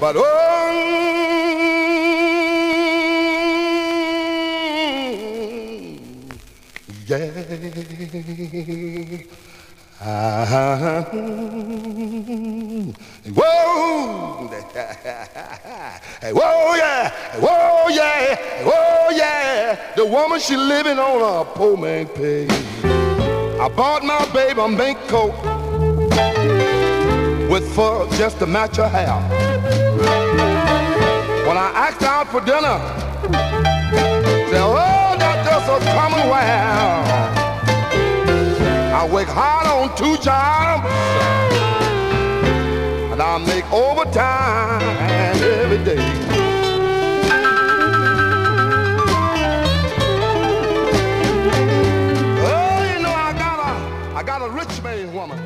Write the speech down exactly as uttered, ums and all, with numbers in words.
But oh, yeah. Ah, whoa, whoa, yeah, whoa, yeah, whoa, yeah. The woman, she living on a poor man pay. I bought my baby a mink coat with fur just to match her hair. When I asked her out for dinner, said, oh, that just a coming well. I work hard on two jobs, and I make overtime every day. Oh, you know I got a, I got a rich man's woman.